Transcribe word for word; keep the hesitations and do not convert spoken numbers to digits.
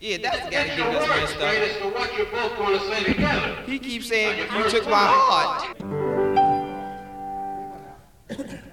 Yeah, that's the guy Get that your gave us words messed straight up. as to what you're both going to say together. He keeps saying, Now, you your took first my comment. heart.